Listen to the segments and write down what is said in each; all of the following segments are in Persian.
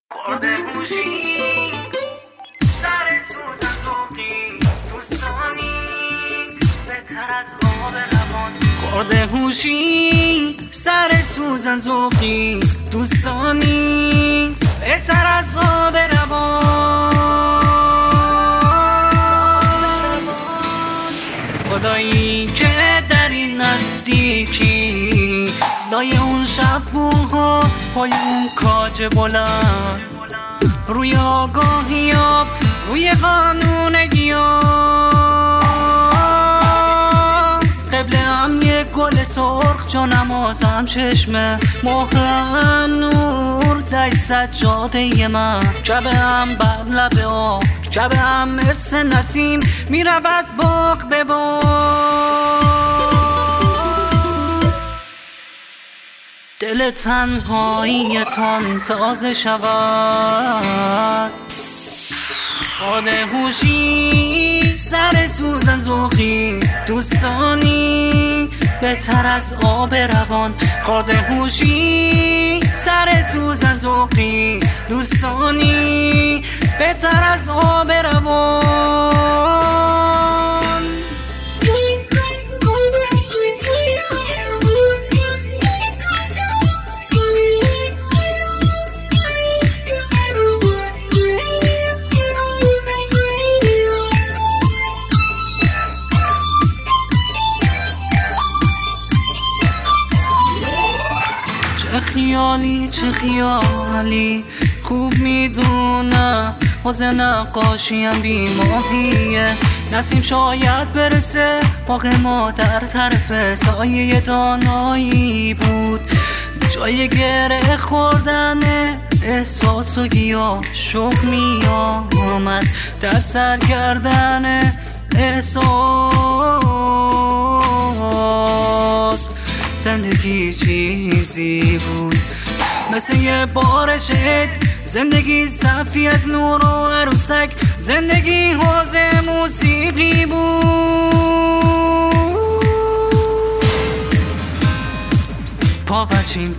خورده گوشی سر سوزن زوقی دوستانی بهتر از آب روان. خورده هوشی سر سوزن زوقی دوستانی بهتر از آب روان. خدایی که در این نزدیکی لای اون شبوها پای اون کاج بلند روی آگاهی آب روی قانونگی آب قبله هم یه گل سرخ جا نمازم چشمه مهرم نور در سجاده من جبه هم بر لب آب جبه هم مثل نسیم می رود باغ به باغ. دل تنهاییتان تازه شود. خورده هوشی سر سوزن زوقی دوستانی بهتر از آب روان. خورده هوشی سر سوزن زوقی دوستانی بهتر از آب روان. چه خیالی خوب میدونم حوض نقاشیم بی ماهیه. نسیم شاید برسه باغ ما در طرف سایه دانایی بود جای گره خوردن احساس و گیاه شوق می آمد دست در گردن احساس. زندگی چیزی بود مثل یه بارش عید، زندگی صفی از نور و عروسک، زندگی حوض موسیقی بود. پاوچین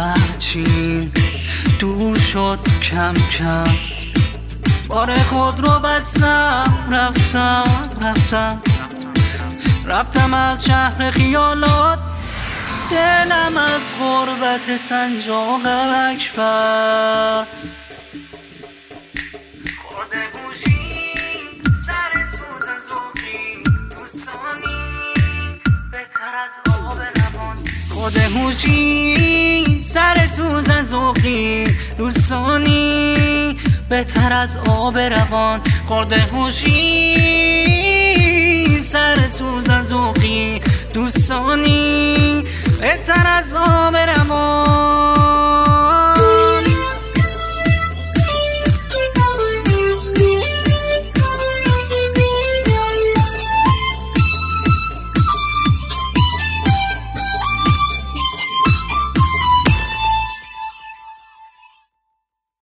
دور شد کم کم بار خود رو بستم رفتم از شهر خیالات دلم از غربت سنجاق اکبر. خورده گوشی سر سوزن زوقی دوستانی بهتر از آب روان. خورده هوشی سر سوزن زوقی دوستانی بهتر از آب روان. خورده هوشی سر سوزن زوقی دوستانی بهتر از آب روان.